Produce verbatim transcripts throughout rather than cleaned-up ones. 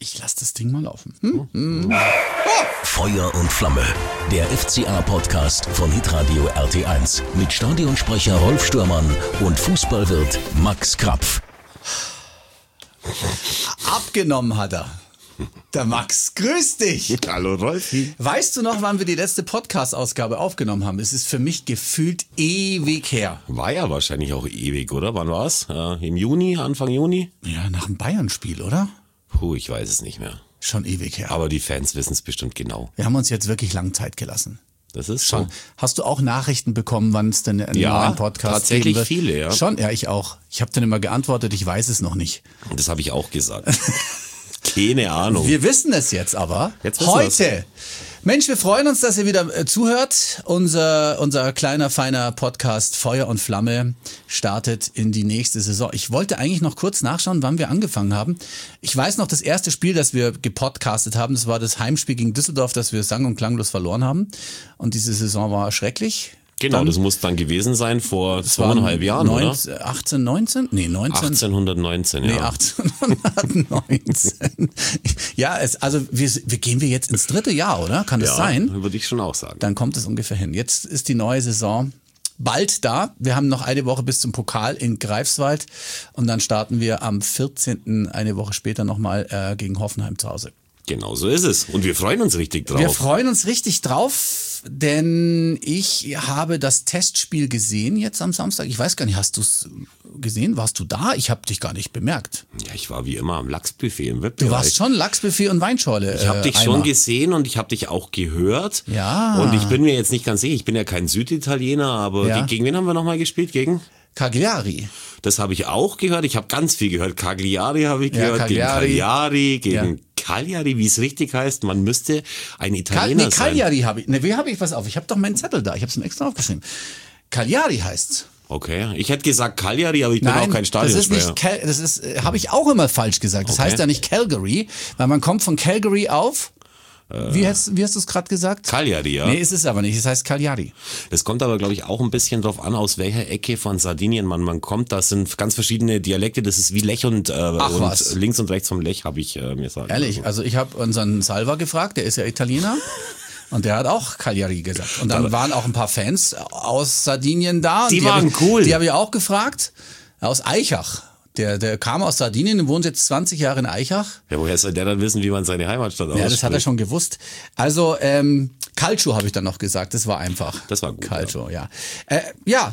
ich lasse das Ding mal laufen. Hm? Hm. Feuer und Flamme, der F C A-Podcast von Hitradio R T eins mit Stadionsprecher Rolf Stürmann und Fußballwirt Max Krapf. Abgenommen hat er. Der Max, grüß dich. Hallo Rolfi. Weißt du noch, wann wir die letzte Podcast-Ausgabe aufgenommen haben? Es ist für mich gefühlt ewig her. War ja wahrscheinlich auch ewig, oder? Wann war's? Äh, Im Juni, Anfang Juni? Ja, nach dem Bayern-Spiel, oder? Puh, ich weiß es nicht mehr. Schon ewig her. Aber die Fans wissen es bestimmt genau. Wir haben uns jetzt wirklich lang Zeit gelassen. Das ist Schon. so. Hast du auch Nachrichten bekommen, wann es denn einen Ja, neuen Podcast tatsächlich geben wird? viele, ja. Schon, ja, ich auch. Ich habe dann immer geantwortet, ich weiß es noch nicht. Und das habe ich auch gesagt. Keine Ahnung. Wir wissen es jetzt aber. Jetzt wissen Heute. Mensch, wir freuen uns, dass ihr wieder äh, zuhört. Unser, unser kleiner, feiner Podcast Feuer und Flamme startet in die nächste Saison. Ich wollte eigentlich noch kurz nachschauen, wann wir angefangen haben. Ich weiß noch, das erste Spiel, das wir gepodcastet haben, das war das Heimspiel gegen Düsseldorf, das wir sang- und klanglos verloren haben. Und diese Saison war schrecklich. Genau, Dann, das muss dann gewesen sein vor zweieinhalb Jahren, neunzehn, oder? achtzehn, neunzehn? Nee, neunzehn. achtzehnhundertneunzehn, ja. Nee, achtzehnhundertneunzehn. Ja, es, also wir, wir gehen wir jetzt ins dritte Jahr, oder? Kann das ja, sein? würde ich schon auch sagen. Dann kommt es ungefähr hin. Jetzt ist die neue Saison bald da. Wir haben noch eine Woche bis zum Pokal in Greifswald und dann starten wir am vierzehnten eine Woche später nochmal äh, gegen Hoffenheim zu Hause. Genau so ist es. Und wir freuen uns richtig drauf. Wir freuen uns richtig drauf, denn ich habe das Testspiel gesehen jetzt am Samstag. Ich weiß gar nicht, hast du es gesehen? Warst du da? Ich habe dich gar nicht bemerkt. Ja, ich war wie immer am Lachsbuffet im W I Du P-Bereich. warst schon Lachsbuffet und Weinschorle. Ich habe äh, dich Eimer. schon gesehen und ich habe dich auch gehört. Ja. Und ich bin mir jetzt nicht ganz sicher, ich bin ja kein Süditaliener, aber Ja. ge- gegen wen haben wir nochmal gespielt? Gegen? Cagliari. Das habe ich auch gehört. Ich habe ganz viel gehört. Cagliari habe ich Ja, gehört, Cagliari. gegen Cagliari, gegen Ja. Cagliari, wie es richtig heißt. Man müsste ein Cal Italiener nee, sein. Cagliari habe ich. Ne, wie habe ich was auf? Ich habe doch meinen Zettel da. Ich habe es mir extra aufgeschrieben. Cagliari heißt's. Okay, ich hätte gesagt Cagliari, aber ich bin Nein, auch kein das ist Stadionsprecher. nicht Cal das ist äh, habe ich auch immer falsch gesagt. Das Okay. heißt ja nicht Calgary, weil man kommt von Calgary auf Wie hast, wie hast du es gerade gesagt? Cagliari, ja. Nee, ist es aber nicht. Es heißt Cagliari. Das kommt aber, glaube ich, auch ein bisschen drauf an, aus welcher Ecke von Sardinien man, man kommt. Das sind ganz verschiedene Dialekte. Das ist wie Lech und, äh, und was. links und rechts vom Lech, habe ich äh, mir sagen Ehrlich, lassen. also ich habe unseren Salva gefragt, der ist ja Italiener. Und der hat auch Cagliari gesagt. Und dann waren auch ein paar Fans aus Sardinien da. Und Die hab waren ich, cool. Die habe ich auch gefragt. Aus Eichach. Der, der kam aus Sardinien und wohnt jetzt zwanzig Jahre in Eichach. Ja, woher soll der dann wissen, wie man seine Heimatstadt ausspricht? Ja, das hat er schon gewusst. Also, ähm, Calcio habe ich dann noch gesagt. Das war einfach. Das war gut, Calcio, ja. Ja, äh, ja.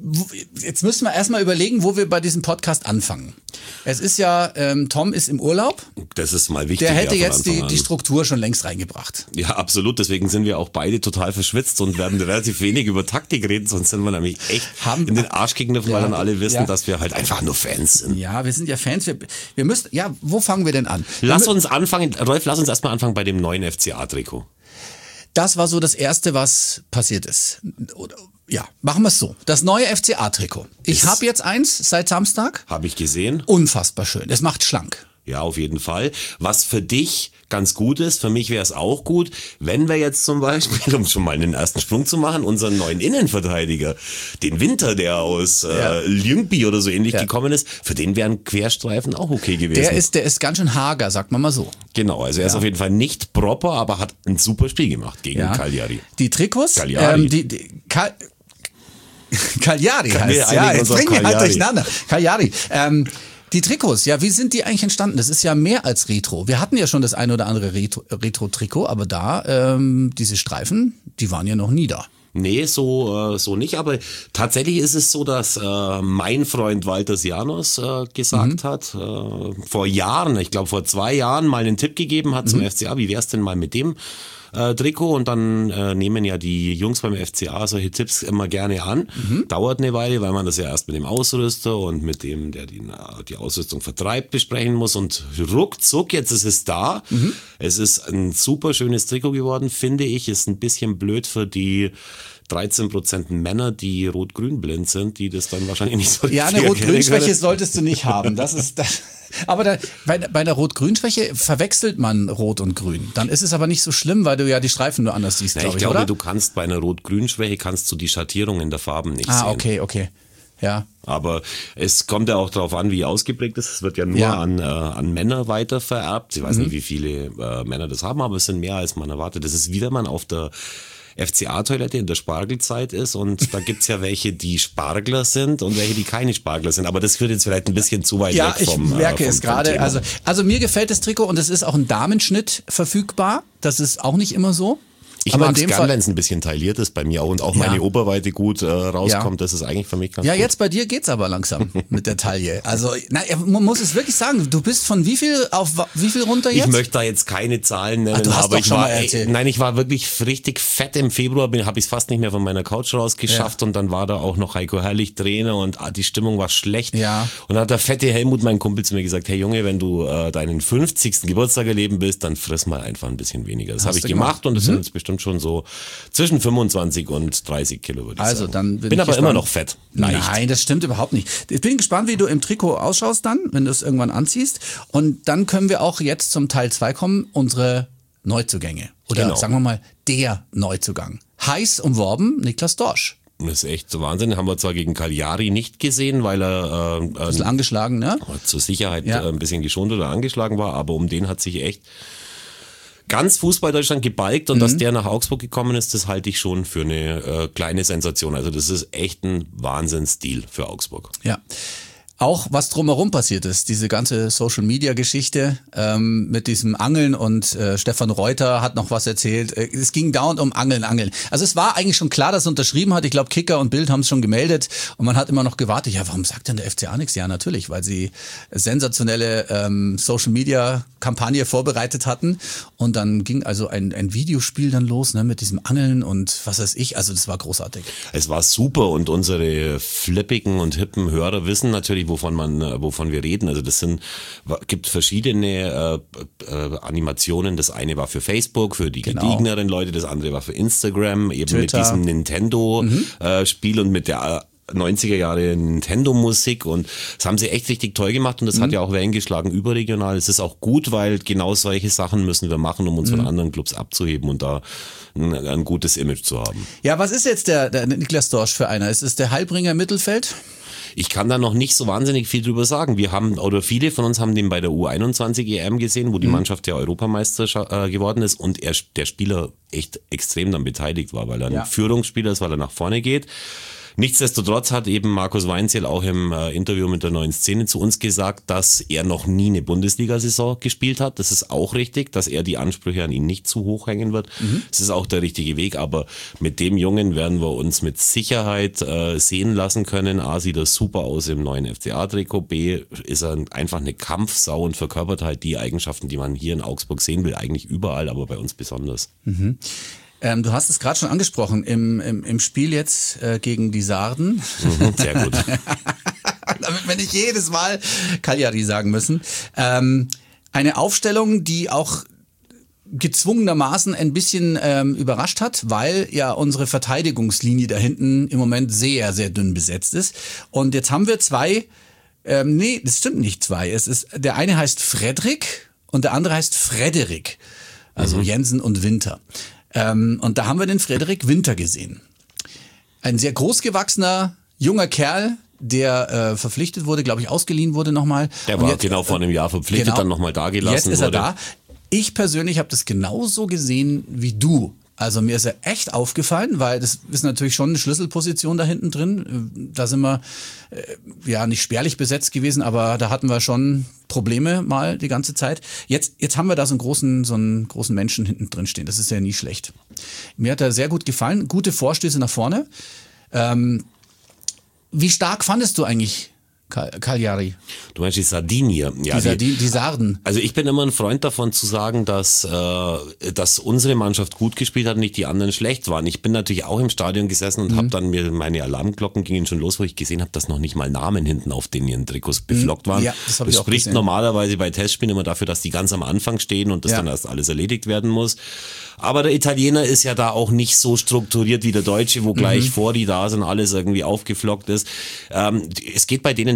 Jetzt müssen wir erstmal überlegen, wo wir bei diesem Podcast anfangen. Es ist ja, ähm, Tom ist im Urlaub. Das ist mal wichtig. Der hätte ja, von jetzt die, Anfang an. die Struktur schon längst reingebracht. Ja, absolut. Deswegen sind wir auch beide total verschwitzt und werden relativ wenig über Taktik reden, sonst sind wir nämlich echt Haben- in den Arsch gegriffen, weil Ja, dann alle wissen, ja. dass wir halt einfach nur Fans sind. Ja, wir sind ja Fans. Wir, wir müssen, ja, wo fangen wir denn an? Lass Wir mü- uns anfangen, Rolf, lass uns erstmal anfangen bei dem neuen F C A-Trikot. Das war so das Erste, was passiert ist. Oder, ja, machen wir es so. Das neue F C A-Trikot. Ich Ist- habe jetzt eins seit Samstag. Habe ich gesehen. Unfassbar schön. Es macht schlank. Ja, auf jeden Fall. Was für dich ganz gut ist, für mich wäre es auch gut, wenn wir jetzt zum Beispiel, um schon mal einen ersten Sprung zu machen, unseren neuen Innenverteidiger, den Winter, der aus Ja. äh, Ljungby oder so ähnlich Ja. gekommen ist, für den wären Querstreifen auch okay gewesen. Der ist, der ist ganz schön hager, sagt man mal so. Genau, also er ist Ja. auf jeden Fall nicht proper, aber hat ein super Spiel gemacht gegen Ja. Cagliari. Die Trikots, Cagliari. ähm, die, die Cal Cagliari Kann heißt wir ja, einigen jetzt uns auf bringen wir halt Cagliari. durcheinander. Cagliari. Ähm, die Trikots, ja, wie sind die eigentlich entstanden? Das ist ja mehr als Retro. Wir hatten ja schon das ein oder andere Retro- Retro-Trikot, aber da, ähm, diese Streifen, die waren ja noch nie da. Nee, so, äh, so nicht, aber tatsächlich ist es so, dass äh, mein Freund Walter Sianos äh, gesagt Mhm. hat, äh, vor Jahren, ich glaube vor zwei Jahren mal einen Tipp gegeben hat Mhm. zum F C A, wie wär's denn mal mit dem äh, Trikot, und dann äh, nehmen ja die Jungs beim F C A solche Tipps immer gerne an. Mhm. Dauert eine Weile, weil man das ja erst mit dem Ausrüster und mit dem, der die, die Ausrüstung vertreibt, besprechen muss, und ruckzuck, jetzt ist es da. Mhm. Es ist ein super schönes Trikot geworden, finde ich, ist ein bisschen blöd für die dreizehn Prozent Männer, die rot-grün blind sind, die das dann wahrscheinlich nicht so Ja, eine richtig Rot-Grün-Schwäche erkennen können. solltest du nicht haben. Das ist das. Aber da, bei, bei der Rot-Grün-Schwäche verwechselt man Rot und Grün. Dann ist es aber nicht so schlimm, weil du ja die Streifen nur anders siehst, Ja, glaube ich ich, glaube, oder? du kannst bei einer rot-grün-Schwäche kannst du die Schattierungen der Farben nicht Ah, sehen. okay, okay. Ja. Aber es kommt ja auch darauf an, wie ausgeprägt ist. Es wird ja nur Ja. an, äh, an Männer weiter vererbt. Ich weiß mhm. nicht, wie viele äh, Männer das haben, aber es sind mehr, als man erwartet. Das ist, wie wenn man auf der F C A-Toilette in der Spargelzeit ist und da gibt's ja welche, die Spargler sind und welche, die keine Spargler sind. Aber das führt jetzt vielleicht ein bisschen zu weit ja, weg vom Ja, ich merke äh, vom, es gerade. Also, also mir gefällt das Trikot und es ist auch ein Damenschnitt verfügbar. Das ist auch nicht immer so. Ich Aber mag es in dem gern, Fall- wenn es ein bisschen tailliert ist bei mir auch und auch meine Ja. Oberweite gut äh, rauskommt. Ja. Das ist eigentlich für mich ganz Ja, gut. jetzt bei dir geht's aber langsam mit der Taille. Also, na, man muss es wirklich sagen, du bist von wie viel auf wa- wie viel runter jetzt? Ich möchte da jetzt keine Zahlen nennen, Ah, du hast aber doch ich schon war, mal erzählt. nein, ich war wirklich richtig fett im Februar, habe ich es fast nicht mehr von meiner Couch rausgeschafft Ja. und dann war da auch noch Heiko Herrlich Trainer und ah, die Stimmung war schlecht. Ja. Und dann hat der fette Helmut, mein Kumpel, zu mir gesagt, hey Junge, wenn du äh, deinen fünfzigsten Geburtstag erleben willst, dann friss mal einfach ein bisschen weniger. Das habe ich du gemacht, gemacht. und das sind jetzt bestimmt schon so zwischen fünfundzwanzig und dreißig Kilo, würde ich Also, sagen. dann bin bin ich aber gespannt. immer noch fett. Leicht. Nein, das stimmt überhaupt nicht. Ich bin gespannt, wie du im Trikot ausschaust dann, wenn du es irgendwann anziehst. Und dann können wir auch jetzt zum Teil zwei kommen, unsere Neuzugänge. Oder Genau. sagen wir mal, der Neuzugang. Heiß umworben, Niklas Dorsch. Das ist echt so Wahnsinn. Haben wir zwar gegen Cagliari nicht gesehen, weil er äh, Ein bisschen angeschlagen, ne? zur Sicherheit Ja. äh, ein bisschen geschont oder angeschlagen war, aber um den hat sich echt ganz Fußball Deutschland gebalgt und Mhm. dass der nach Augsburg gekommen ist, das halte ich schon für eine äh, kleine Sensation. Also das ist echt ein Wahnsinnsdeal für Augsburg. Ja. Auch was drumherum passiert ist, diese ganze Social-Media-Geschichte ähm, mit diesem Angeln und äh, Stefan Reuter hat noch was erzählt. Äh, es ging dauernd um Angeln, Angeln. Also es war eigentlich schon klar, dass er unterschrieben hat. Ich glaube, Kicker und Bild haben es schon gemeldet und man hat immer noch gewartet. Ja, warum sagt denn der F C A nichts? Ja, natürlich, weil sie sensationelle ähm, Social-Media-Kampagne vorbereitet hatten und dann ging also ein, ein Videospiel dann los, ne, mit diesem Angeln und was weiß ich. Also das war großartig. Es war super und unsere flippigen und hippen Hörer wissen natürlich, wovon man, äh, wovon wir reden. Also das sind, gibt verschiedene äh, äh, Animationen. Das eine war für Facebook, für die Genau. gediegeneren Leute, das andere war für Instagram, eben Twitter. mit diesem Nintendo-Spiel und mit der äh, neunziger Jahre Nintendo-Musik und das haben sie echt richtig toll gemacht und das hat ja auch Wellen geschlagen überregional. Es ist auch gut, weil genau solche Sachen müssen wir machen, um uns von anderen Clubs abzuheben und da ein, ein gutes Image zu haben. Ja, was ist jetzt der, der Niklas Dorsch für einer? Ist es der Heilbringer im Mittelfeld? Ich kann da noch nicht so wahnsinnig viel drüber sagen. Wir haben, oder viele von uns haben den bei der U einundzwanzig E M gesehen, wo die Mannschaft ja Europameister äh, geworden ist und er, der Spieler echt extrem dann beteiligt war, weil er ein Ja. Führungsspieler ist, weil er nach vorne geht. Nichtsdestotrotz hat eben Markus Weinzierl auch im äh, Interview mit der Neuen Szene zu uns gesagt, dass er noch nie eine Bundesliga-Saison gespielt hat. Das ist auch richtig, dass er die Ansprüche an ihn nicht zu hoch hängen wird. Mhm. Das ist auch der richtige Weg, aber mit dem Jungen werden wir uns mit Sicherheit äh, sehen lassen können. A, sieht er super aus im neuen F C A-Trikot. B, ist er einfach eine Kampfsau und verkörpert halt die Eigenschaften, die man hier in Augsburg sehen will. Eigentlich überall, aber bei uns besonders. Mhm. Ähm, du hast es gerade schon angesprochen, im, im, im Spiel jetzt äh, gegen die Sarden. Mhm, sehr gut. Damit wir nicht jedes Mal Cagliari sagen müssen. Ähm, eine Aufstellung, die auch gezwungenermaßen ein bisschen ähm, überrascht hat, weil ja unsere Verteidigungslinie da hinten im Moment sehr, sehr dünn besetzt ist. Und jetzt haben wir zwei, ähm, nee, das stimmt nicht zwei. Es ist, der eine heißt Frederik und der andere heißt Frederik. Also mhm. Jensen und Winter. Ähm, und da haben wir den Frederik Winter gesehen. Ein sehr großgewachsener, junger Kerl, der äh, verpflichtet wurde, glaube ich, ausgeliehen wurde nochmal. Der Und war jetzt, genau vor einem Jahr verpflichtet, genau, dann nochmal da gelassen jetzt ist er wurde. da. Ich persönlich habe das genauso gesehen wie du. Also mir ist er echt aufgefallen, weil das ist natürlich schon eine Schlüsselposition da hinten drin. Da sind wir äh, ja nicht spärlich besetzt gewesen, aber da hatten wir schon Probleme mal die ganze Zeit. Jetzt, jetzt haben wir da so einen großen, so einen großen Menschen hinten drin stehen. Das ist ja nie schlecht. Mir hat er sehr gut gefallen. Gute Vorstöße nach vorne. Ähm, wie stark fandest du eigentlich Cagliari? Du meinst die Sardinier. Ja, die, Sardin, die Sarden. Also ich bin immer ein Freund davon zu sagen, dass, äh, dass unsere Mannschaft gut gespielt hat und nicht die anderen schlecht waren. Ich bin natürlich auch im Stadion gesessen und mhm. habe dann mir, meine Alarmglocken gingen schon los, wo ich gesehen habe, dass noch nicht mal Namen hinten auf den ihren Trikots beflockt waren. Ja, das habe das ich auch spricht gesehen. normalerweise bei Testspielen immer dafür, dass die ganz am Anfang stehen und das ja. dann erst alles erledigt werden muss. Aber der Italiener ist ja da auch nicht so strukturiert wie der Deutsche, wo gleich mhm. vor die da sind, alles irgendwie aufgeflockt ist. Ähm, es geht bei denen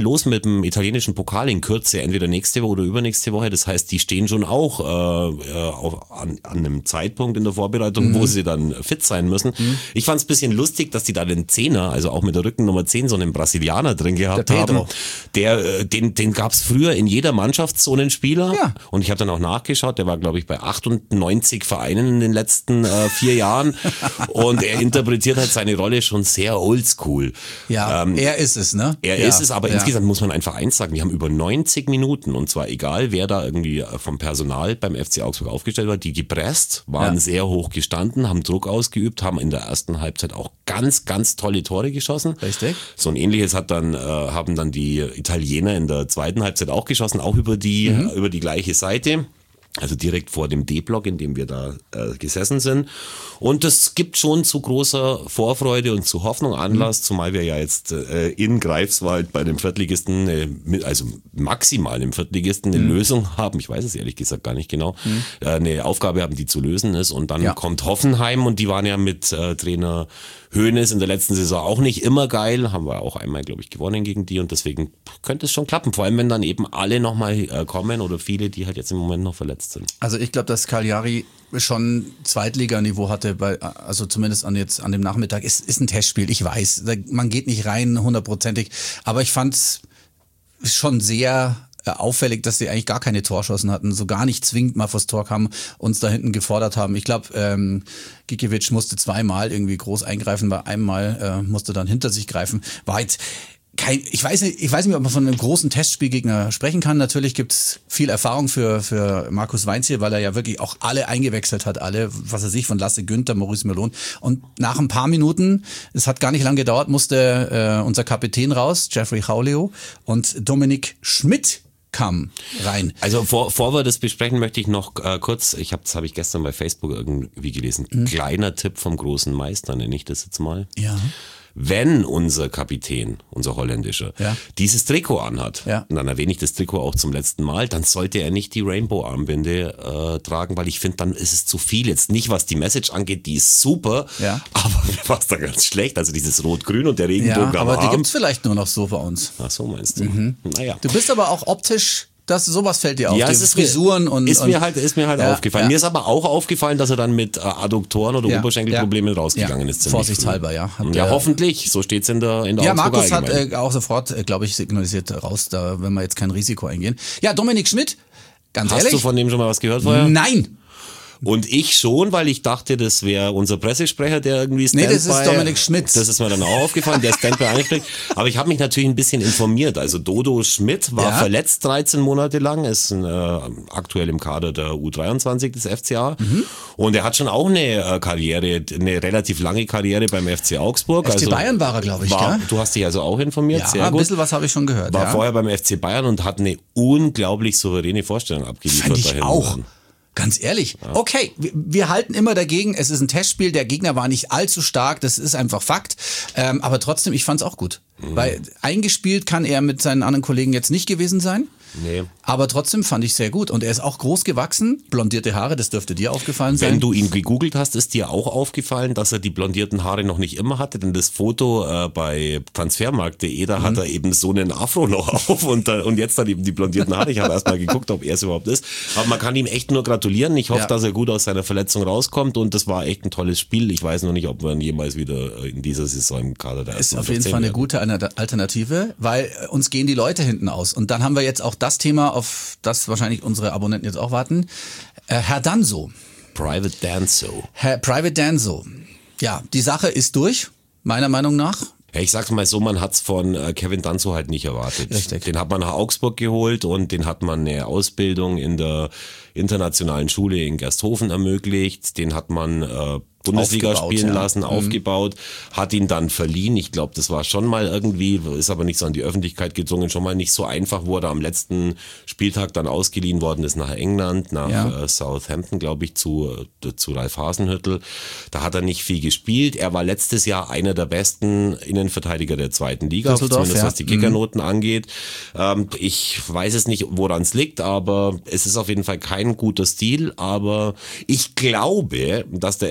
los mit dem italienischen Pokal in Kürze, entweder nächste Woche oder übernächste Woche. Das heißt, die stehen schon auch äh, auf, an, an einem Zeitpunkt in der Vorbereitung, mhm. wo sie dann fit sein müssen. Mhm. Ich fand es ein bisschen lustig, dass die da den Zehner, also auch mit der Rückennummer zehn, so einen Brasilianer drin gehabt der haben. Der, den, den gab es früher in jeder Mannschaft so einen Spieler. Ja. Und ich habe dann auch nachgeschaut, der war, glaube ich, bei achtundneunzig Vereinen in den letzten äh, vier Jahren. Und er interpretiert halt seine Rolle schon sehr oldschool. Ja, ähm, er ist es, ne? Er ja. ist es, aber ja. insgesamt muss man einfach eins sagen, wir haben über neunzig Minuten, und zwar egal, wer da irgendwie vom Personal beim F C Augsburg aufgestellt war, die gepresst, waren ja. sehr hoch gestanden, haben Druck ausgeübt, haben in der ersten Halbzeit auch ganz, ganz tolle Tore geschossen. Richtig. So ein ähnliches hat dann, äh, haben dann die Italiener in der zweiten Halbzeit auch geschossen, auch über die, mhm. über die gleiche Seite. Also direkt vor dem D-Block, in dem wir da äh, gesessen sind. Und das gibt schon zu großer Vorfreude und zu Hoffnung Anlass, mhm. zumal wir ja jetzt äh, in Greifswald bei dem Viertligisten, äh, also maximal im Viertligisten, eine mhm. Lösung haben. Ich weiß es ehrlich gesagt gar nicht genau. Mhm. Äh, eine Aufgabe haben, die zu lösen ist. Und dann ja. kommt Hoffenheim, und die waren ja mit äh, Trainer Hoeneß in der letzten Saison auch nicht immer geil. Haben wir auch einmal, glaube ich, gewonnen gegen die. Und deswegen könnte es schon klappen. Vor allem, wenn dann eben alle nochmal äh, kommen oder viele, die halt jetzt im Moment noch verletzt sind. Also ich glaube, dass Cagliari schon Zweitliganiveau hatte, bei, also zumindest an jetzt an dem Nachmittag. Es ist ein Testspiel, ich weiß, man geht nicht rein hundertprozentig, aber ich fand es schon sehr auffällig, dass sie eigentlich gar keine Torschancen hatten, so gar nicht zwingend mal vors Tor kamen, uns da hinten gefordert haben. Ich glaube, ähm, Gikiewicz musste zweimal irgendwie groß eingreifen, bei einem Mal äh, musste dann hinter sich greifen. War jetzt kein, ich weiß nicht, ich weiß nicht, ob man von einem großen Testspielgegner sprechen kann. Natürlich gibt's viel Erfahrung für für Markus Weinzierl, weil er ja wirklich auch alle eingewechselt hat, alle, was er sich von Lasse Günther, Maurice Melon. Und nach ein paar Minuten, es hat gar nicht lange gedauert, musste äh, unser Kapitän raus, Jeffrey Haulio, und Dominik Schmidt kam rein. Also vor, vor wir das besprechen, möchte ich noch äh, kurz, ich habe das habe ich gestern bei Facebook irgendwie gelesen, mhm. kleiner Tipp vom großen Meister, nenne ich das jetzt mal. Ja. Wenn unser Kapitän, unser holländischer, ja. dieses Trikot anhat, ja. und dann erwähne ich das Trikot auch zum letzten Mal, dann sollte er nicht die Rainbow-Armbinde äh, tragen, weil ich finde, dann ist es zu viel. Jetzt nicht, was die Message angeht, die ist super, ja. aber mir war es da ganz schlecht. Also dieses Rot-Grün und der Regenbogen ja, am aber Arm. die gibt's vielleicht nur noch so bei uns. Ach so, meinst du? Mhm. Naja. Du bist aber auch optisch... Das, sowas fällt dir auf, ja, die es ist Frisuren mir, und... Ist und, mir halt, ist mir halt ja, aufgefallen. Ja. Mir ist aber auch aufgefallen, dass er dann mit äh, Adduktoren oder ja, Oberschenkelproblemen ja, rausgegangen ja, ist. Vorsichtshalber, ja. Hat ja, hoffentlich. So steht's in der in der Ja, Augsburger Markus hat Allgemeine. äh, auch sofort, äh, glaube ich, signalisiert raus, da wenn wir jetzt kein Risiko eingehen. Ja, Dominik Schmidt, ganz Hast ehrlich... du von dem schon mal was gehört vorher? Nein! Und ich schon, weil ich dachte, das wäre unser Pressesprecher, der irgendwie Standby... Nee, das ist Dominik Schmidt. Das ist mir dann auch aufgefallen, der Standby einspricht. Aber ich habe mich natürlich ein bisschen informiert. Also Dodo Schmidt war ja. verletzt dreizehn Monate lang, ist äh, aktuell im Kader der U dreiundzwanzig des F C A. Mhm. Und er hat schon auch eine äh, Karriere, eine relativ lange Karriere beim F C Augsburg. F C also Bayern war er, glaube ich, war, gell? Du hast dich also auch informiert, ja, sehr gut. ein bisschen was habe ich schon gehört. War ja. vorher beim F C Bayern und hat eine unglaublich souveräne Vorstellung abgeliefert. Fand ich dahin. auch. Ganz ehrlich, ja. okay, wir, wir halten immer dagegen, es ist ein Testspiel, der Gegner war nicht allzu stark, das ist einfach Fakt, ähm, aber trotzdem, ich fand's auch gut, mhm. weil eingespielt kann er mit seinen anderen Kollegen jetzt nicht gewesen sein. Nee. Aber trotzdem fand ich sehr gut. Und er ist auch groß gewachsen, blondierte Haare, das dürfte dir aufgefallen sein. Wenn du ihn gegoogelt hast, ist dir auch aufgefallen, dass er die blondierten Haare noch nicht immer hatte, denn das Foto äh, bei transfermarkt punkt de, da mhm. hat er eben so einen Afro noch auf und, äh, und jetzt dann eben die blondierten Haare. Ich habe erst mal geguckt, ob er es überhaupt ist. Aber man kann ihm echt nur gratulieren. Ich hoffe, ja. dass er gut aus seiner Verletzung rauskommt und das war echt ein tolles Spiel. Ich weiß noch nicht, ob wir ihn jemals wieder in dieser Saison im Kader da ist. Ist auf jeden Fall eine gute Alternative, weil uns gehen die Leute hinten aus. Und dann haben wir jetzt auch das Thema, auf das wahrscheinlich unsere Abonnenten jetzt auch warten. Äh, Herr Danso. Private Danso. Herr Private Danso. Ja, die Sache ist durch, meiner Meinung nach. Ja, ich sag's mal so, man hat's von äh, Kevin Danso halt nicht erwartet. Richtig. Den hat man nach Augsburg geholt und den hat man eine Ausbildung in der internationalen Schule in Gersthofen ermöglicht. Den hat man äh, Bundesliga aufgebaut, spielen ja. lassen, mhm. aufgebaut, hat ihn dann verliehen. Ich glaube, das war schon mal irgendwie, ist aber nicht so an die Öffentlichkeit gedrungen, schon mal nicht so einfach, wo er da am letzten Spieltag dann ausgeliehen worden ist nach England, nach ja. äh, Southampton, glaube ich, zu, äh, zu Ralf Hasenhüttl. Da hat er nicht viel gespielt. Er war letztes Jahr einer der besten Innenverteidiger der zweiten Liga, zumindest ja. was die Kickernoten mhm. angeht. Ähm, ich weiß es nicht, woran es liegt, aber es ist auf jeden Fall kein guter Stil. Aber ich glaube, dass der F C Augsburg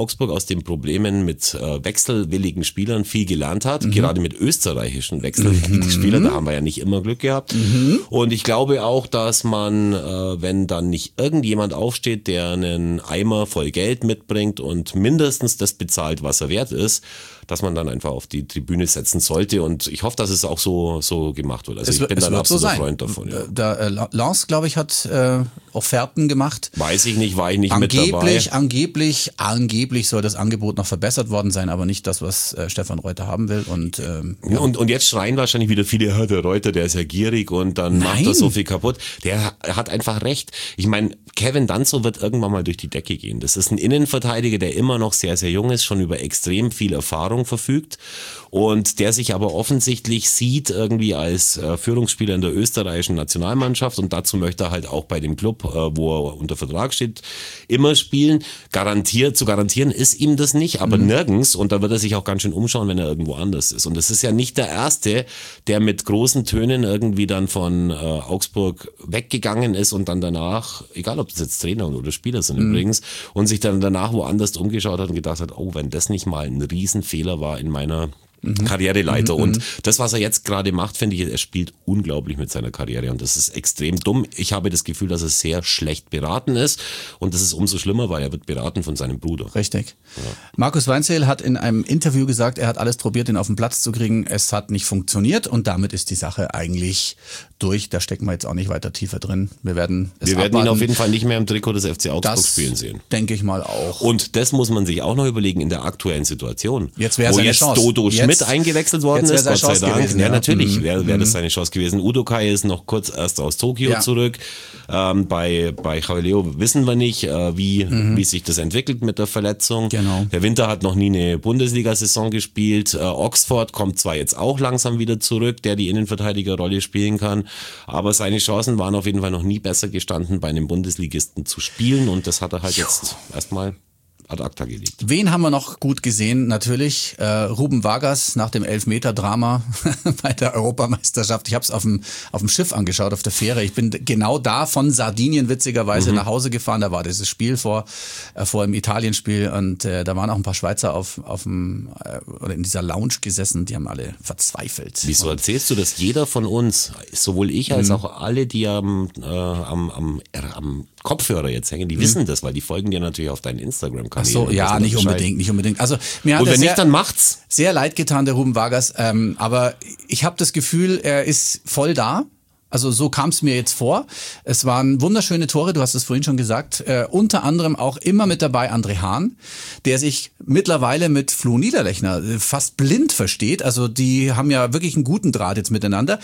Augsburg aus den Problemen mit äh, wechselwilligen Spielern viel gelernt hat, mhm. gerade mit österreichischen wechselwilligen mhm. Spielern, da haben wir ja nicht immer Glück gehabt. Mhm. Und ich glaube auch, dass man, äh, wenn dann nicht irgendjemand aufsteht, der einen Eimer voll Geld mitbringt und mindestens das bezahlt, was er wert ist, dass man dann einfach auf die Tribüne setzen sollte. Und ich hoffe, dass es auch so so gemacht wird. Also es ich bin es dann wird absoluter so sein. Freund davon. Ja. Da, äh, Lens, glaube ich, hat äh, Offerten gemacht. Weiß ich nicht, war ich nicht angeblich, mit dabei. Angeblich, angeblich soll das Angebot noch verbessert worden sein, aber nicht das, was äh, Stefan Reuter haben will. Und, ähm, ja. und und jetzt schreien wahrscheinlich wieder viele, ja, der Reuter, der ist ja gierig und dann Nein. macht er so viel kaputt. Der hat einfach recht. Ich meine, Kevin Danso wird irgendwann mal durch die Decke gehen. Das ist ein Innenverteidiger, der immer noch sehr, sehr jung ist, schon über extrem viel Erfahrung verfügt und der sich aber offensichtlich sieht irgendwie als äh, Führungsspieler in der österreichischen Nationalmannschaft und dazu möchte er halt auch bei dem Club, äh, wo er unter Vertrag steht, immer spielen. Garantiert, zu garantieren ist ihm das nicht, aber mhm. nirgends und da wird er sich auch ganz schön umschauen, wenn er irgendwo anders ist. Und das ist ja nicht der Erste, der mit großen Tönen irgendwie dann von äh, Augsburg weggegangen ist und dann danach, egal ob das jetzt Trainer oder Spieler sind mhm. übrigens, und sich dann danach woanders umgeschaut hat und gedacht hat, oh, wenn das nicht mal ein Riesenfehler war in meiner Mhm. Karriereleiter. Mhm. Und das, was er jetzt gerade macht, finde ich, er spielt unglaublich mit seiner Karriere und das ist extrem dumm. Ich habe das Gefühl, dass er sehr schlecht beraten ist und das ist umso schlimmer, weil er wird beraten von seinem Bruder. Richtig. Ja. Markus Weinzierl hat in einem Interview gesagt, er hat alles probiert, ihn auf den Platz zu kriegen. Es hat nicht funktioniert und damit ist die Sache eigentlich durch. Da stecken wir jetzt auch nicht weiter tiefer drin. Wir werden es Wir werden abwarten. ihn auf jeden Fall nicht mehr im Trikot des F C Augsburg das spielen sehen. Denke ich mal auch. Und das muss man sich auch noch überlegen in der aktuellen Situation. Jetzt wäre wo seine jetzt Chance. Dodo Jetzt, Schmidt eingewechselt worden ist, Gott sei Dank. Gewesen, ja, ja, natürlich mhm. wäre wär das seine Chance gewesen. Udokai ist noch kurz erst aus Tokio ja. zurück. Ähm, bei bei Javeleo wissen wir nicht, äh, wie mhm. wie sich das entwickelt mit der Verletzung. Genau. Der Winter hat noch nie eine Bundesliga-Saison gespielt. Äh, Oxford kommt zwar jetzt auch langsam wieder zurück, der die Innenverteidigerrolle spielen kann, aber seine Chancen waren auf jeden Fall noch nie besser gestanden, bei einem Bundesligisten zu spielen und das hat er halt jetzt erstmal ad acta gelegt. Wen haben wir noch gut gesehen? Natürlich äh, Ruben Vargas nach dem Elfmeter-Drama bei der Europameisterschaft. Ich habe es auf dem auf dem Schiff angeschaut, auf der Fähre. Ich bin genau da von Sardinien witzigerweise mhm. nach Hause gefahren. Da war dieses Spiel vor äh, vor dem Italienspiel und äh, da waren auch ein paar Schweizer auf auf dem äh, oder in dieser Lounge gesessen. Die haben alle verzweifelt. Wieso erzählst du, dass jeder von uns, sowohl ich als mhm. auch alle, die am äh, am am, äh, am Kopfhörer jetzt hängen, die mhm. wissen das, weil die folgen dir natürlich auf deinen Instagram-Kanal. Ach so, ja, nicht unbedingt, nicht unbedingt. Also mir hat und wenn sehr, nicht, dann macht's. Sehr leid getan, der Ruben Vargas. Ähm, aber ich habe das Gefühl, er ist voll da. Also so kam es mir jetzt vor. Es waren wunderschöne Tore, du hast es vorhin schon gesagt. Äh, unter anderem auch immer mit dabei André Hahn, der sich mittlerweile mit Flo Niederlechner fast blind versteht. Also die haben ja wirklich einen guten Draht jetzt miteinander.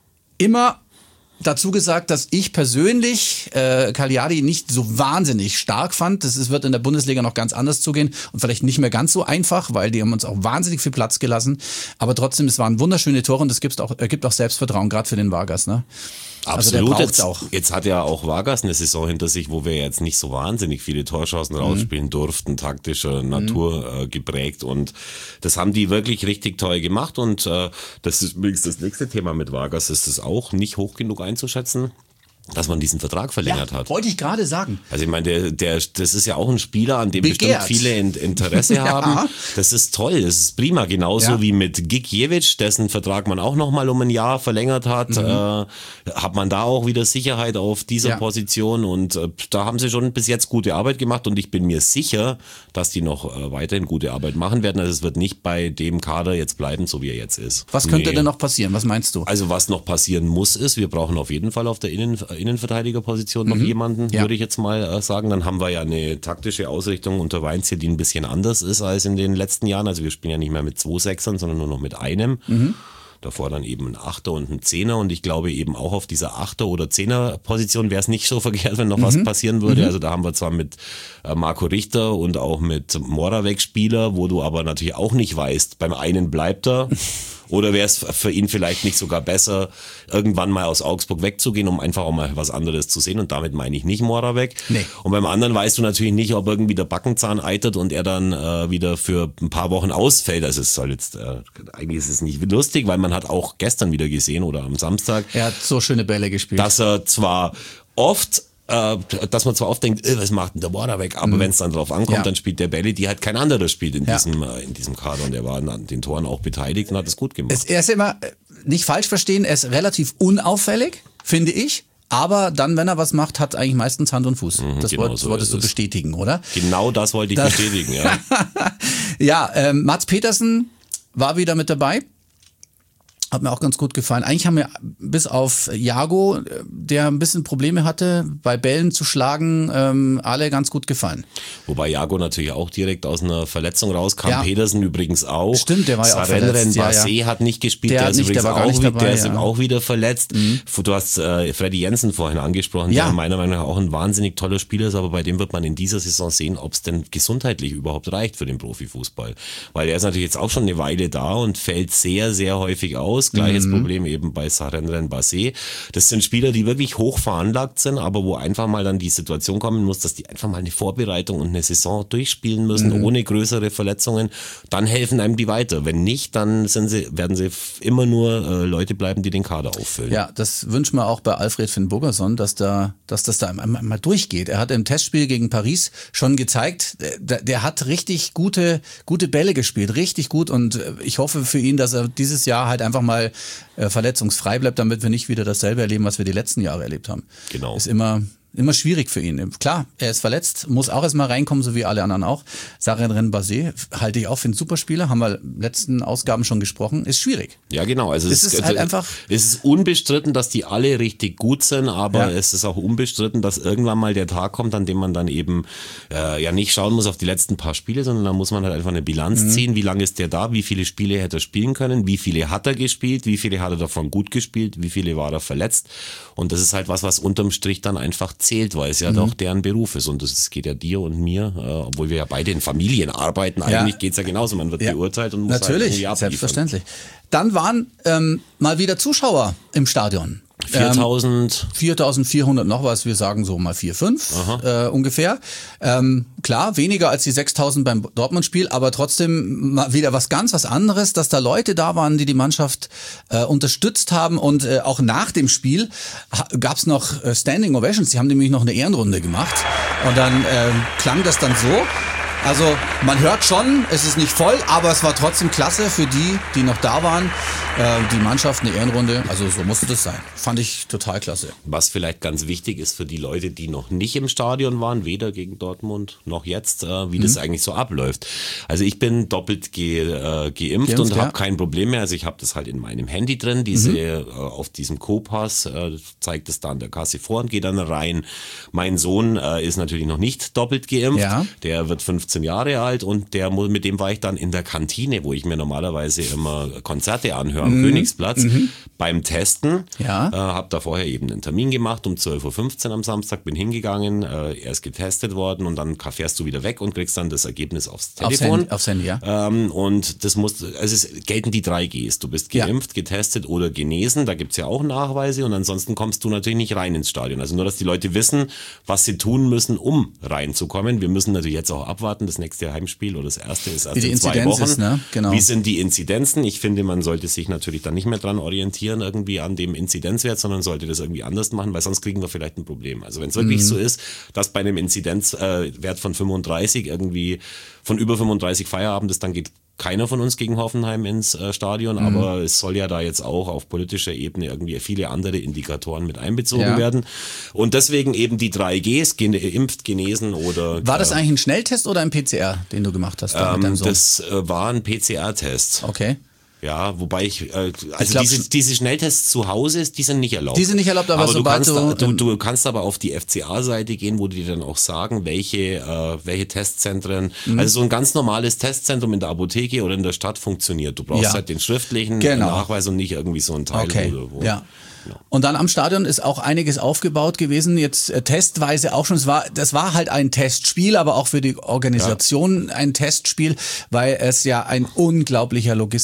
Immer dazu gesagt, dass ich persönlich äh, Cagliari nicht so wahnsinnig stark fand. Das ist, wird in der Bundesliga noch ganz anders zugehen und vielleicht nicht mehr ganz so einfach, weil die haben uns auch wahnsinnig viel Platz gelassen. Aber trotzdem, es waren wunderschöne Tore und es gibt auch, äh, gibt auch Selbstvertrauen, gerade für den Vargas. Ne? Absolut. Also jetzt, auch. jetzt hat ja auch Vargas eine Saison hinter sich, wo wir jetzt nicht so wahnsinnig viele Torchancen mhm. rausspielen durften, taktischer Natur mhm. äh, geprägt und das haben die wirklich richtig toll gemacht und äh, das ist übrigens das nächste Thema mit Vargas, ist es auch nicht hoch genug einzuschätzen, dass man diesen Vertrag verlängert ja, hat. Wollte ich gerade sagen. Also ich meine, der, der, das ist ja auch ein Spieler, an dem Begehrt. bestimmt viele in, Interesse ja. haben. Das ist toll, das ist prima. Genauso ja. wie mit Gikiewicz, dessen Vertrag man auch nochmal um ein Jahr verlängert hat, mhm. äh, hat man da auch wieder Sicherheit auf dieser ja. Position und äh, da haben sie schon bis jetzt gute Arbeit gemacht und ich bin mir sicher, dass die noch äh, weiterhin gute Arbeit machen werden. Also es wird nicht bei dem Kader jetzt bleiben, so wie er jetzt ist. Was könnte nee. denn noch passieren? Was meinst du? Also was noch passieren muss ist, wir brauchen auf jeden Fall auf der Innen Innenverteidigerposition noch mhm. jemanden, ja. würde ich jetzt mal äh, sagen. Dann haben wir ja eine taktische Ausrichtung unter Weinziel, die ein bisschen anders ist als in den letzten Jahren. Also wir spielen ja nicht mehr mit zwei Sechsern, sondern nur noch mit einem. Mhm. Davor dann eben ein Achter und ein Zehner und ich glaube eben auch auf dieser Achter- oder Zehner-Position wäre es nicht so verkehrt, wenn noch mhm. was passieren würde. Mhm. Also da haben wir zwar mit äh, Marco Richter und auch mit Moravec Spieler, wo du aber natürlich auch nicht weißt, beim einen bleibt er oder wäre es für ihn vielleicht nicht sogar besser, irgendwann mal aus Augsburg wegzugehen, um einfach auch mal was anderes zu sehen und damit meine ich nicht Moravec. Nee. Und beim anderen weißt du natürlich nicht, ob irgendwie der Backenzahn eitert und er dann äh, wieder für ein paar Wochen ausfällt. Also es soll jetzt, äh, eigentlich ist es nicht lustig, weil man hat auch gestern wieder gesehen oder am Samstag. Er hat so schöne Bälle gespielt. Dass er zwar oft äh, dass man zwar oft denkt, äh, was macht denn der Waterbeck, aber mhm. wenn es dann drauf ankommt, ja. dann spielt der Belly, die halt kein anderer spielt in, ja. diesem, äh, in diesem Kader und er war an den Toren auch beteiligt und hat es gut gemacht. Es, er ist immer, nicht falsch verstehen, er ist relativ unauffällig, finde ich. Aber dann, wenn er was macht, hat eigentlich meistens Hand und Fuß. Mhm, das genau wollt, so wolltest du bestätigen, oder? Genau das wollte ich das bestätigen, ja. ja, ähm, Mats Petersen war wieder mit dabei. Hat mir auch ganz gut gefallen. Eigentlich haben wir bis auf Jago, der ein bisschen Probleme hatte, bei Bällen zu schlagen, ähm, alle ganz gut gefallen. Wobei Jago natürlich auch direkt aus einer Verletzung rauskam. Ja. Petersen übrigens auch. Stimmt, der war ja auch verletzt. ja, Basé ja. hat nicht gespielt, der, der ist nicht, übrigens der auch, nicht dabei, der ist ja. auch wieder verletzt. Mhm. Du hast äh, Freddy Jensen vorhin angesprochen, ja. der meiner Meinung nach auch ein wahnsinnig toller Spieler ist, aber bei dem wird man in dieser Saison sehen, ob es denn gesundheitlich überhaupt reicht für den Profifußball. Weil er ist natürlich jetzt auch schon eine Weile da und fällt sehr, sehr häufig aus. Gleiches mhm. Problem eben bei Sarendren Basé. Das sind Spieler, die wirklich hoch veranlagt sind, aber wo einfach mal dann die Situation kommen muss, dass die einfach mal eine Vorbereitung und eine Saison durchspielen müssen, mhm. ohne größere Verletzungen. Dann helfen einem die weiter. Wenn nicht, dann sind sie, werden sie immer nur äh, Leute bleiben, die den Kader auffüllen. Ja, das wünschen wir auch bei Alfred Finn Bogerson, dass da, dass das da einmal mal durchgeht. Er hat im Testspiel gegen Paris schon gezeigt, der, der hat richtig gute, gute Bälle gespielt, richtig gut und ich hoffe für ihn, dass er dieses Jahr halt einfach mal äh, verletzungsfrei bleibt, damit wir nicht wieder dasselbe erleben, was wir die letzten Jahre erlebt haben. Genau. Ist immer immer schwierig für ihn. Klar, er ist verletzt, muss auch erstmal reinkommen, so wie alle anderen auch. Sarendren Basé halte ich auch für einen Superspieler, haben wir in den letzten Ausgaben schon gesprochen, ist schwierig. Ja, genau. Also es, es ist halt einfach. Es ist unbestritten, dass die alle richtig gut sind, aber ja. es ist auch unbestritten, dass irgendwann mal der Tag kommt, an dem man dann eben äh, ja nicht schauen muss auf die letzten paar Spiele, sondern da muss man halt einfach eine Bilanz mhm. ziehen. Wie lange ist der da? Wie viele Spiele hätte er spielen können? Wie viele hat er gespielt? Wie viele hat er davon gut gespielt? Wie viele war er verletzt? Und das ist halt was, was unterm Strich dann einfach zählt, weil es ja mhm. doch deren Beruf ist. Und das geht ja dir und mir, äh, obwohl wir ja beide in Familien arbeiten, eigentlich ja. geht's ja genauso. Man wird ja. beurteilt und muss Natürlich, halt irgendwie abliefern. Selbstverständlich. Dann waren ähm, mal wieder Zuschauer im Stadion. viertausend. Ähm, viertausendvierhundert noch was, wir sagen so mal vier, fünf äh, ungefähr. Ähm, klar, weniger als die sechstausend beim Dortmund-Spiel, aber trotzdem mal wieder was ganz was anderes, dass da Leute da waren, die die Mannschaft äh, unterstützt haben und äh, auch nach dem Spiel gab es noch äh, Standing Ovations, die haben nämlich noch eine Ehrenrunde gemacht und dann äh, klang das dann so. Also man hört schon, es ist nicht voll, aber es war trotzdem klasse für die, die noch da waren. Äh, die Mannschaft, eine Ehrenrunde, also so musste das sein. Fand ich total klasse. Was vielleicht ganz wichtig ist für die Leute, die noch nicht im Stadion waren, weder gegen Dortmund noch jetzt, äh, wie mhm. das eigentlich so abläuft. Also ich bin doppelt ge, äh, geimpft, geimpft und habe ja. kein Problem mehr. Also ich habe das halt in meinem Handy drin, diese mhm. äh, auf diesem Co-Pass äh, zeigt es da an der Kasse vor und geht dann rein. Mein Sohn äh, ist natürlich noch nicht doppelt geimpft, ja. der wird fünfzehn Jahre alt und der mit dem war ich dann in der Kantine, wo ich mir normalerweise immer Konzerte anhöre am mhm. Königsplatz, mhm. beim Testen. Ja. Äh, habe da vorher eben einen Termin gemacht um zwölf Uhr fünfzehn am Samstag, bin hingegangen, äh, er ist getestet worden und dann fährst du wieder weg und kriegst dann das Ergebnis aufs Telefon. Aufs Handy, aufs Handy ja. Ähm, und das muss, also es gelten die drei Gs. Du bist geimpft, ja. getestet oder genesen, da gibt's ja auch Nachweise und ansonsten kommst du natürlich nicht rein ins Stadion. Also nur, dass die Leute wissen, was sie tun müssen, um reinzukommen. Wir müssen natürlich jetzt auch abwarten, das nächste Heimspiel oder das erste ist erst Wie die in zwei Inzidenz Wochen. Ist, ne? Genau. Wie sind die Inzidenzen? Ich finde, man sollte sich natürlich dann nicht mehr dran orientieren, irgendwie an dem Inzidenzwert, sondern sollte das irgendwie anders machen, weil sonst kriegen wir vielleicht ein Problem. Also wenn es wirklich mhm. so ist, dass bei einem Inzidenzwert von fünfunddreißig irgendwie von über fünfunddreißig Feierabend ist, dann geht keiner von uns gegen Hoffenheim ins äh, Stadion, mhm. aber es soll ja da jetzt auch auf politischer Ebene irgendwie viele andere Indikatoren mit einbezogen ja. werden. Und deswegen eben die drei Gs, geimpft, genesen oder... War das eigentlich ein Schnelltest oder ein P C R, den du gemacht hast? Ähm, mit deinem Sohn? Das äh, war ein P C R-Test. Okay. Ja, wobei ich, äh, also ich glaub, diese, diese Schnelltests zu Hause, die sind nicht erlaubt. Die sind nicht erlaubt, aber, aber sobald du kannst, du, du, du kannst aber auf die F C A-Seite gehen, wo die dir dann auch sagen, welche, äh, welche Testzentren, mhm. also so ein ganz normales Testzentrum in der Apotheke oder in der Stadt funktioniert. Du brauchst ja. halt den schriftlichen genau. Nachweis und nicht irgendwie so ein Teil. Okay. Oder wo. Ja. Und dann am Stadion ist auch einiges aufgebaut gewesen, jetzt äh, testweise auch schon. Es war, das war halt ein Testspiel, aber auch für die Organisation ja. ein Testspiel, weil es ja ein unglaublicher logistischer Aufwand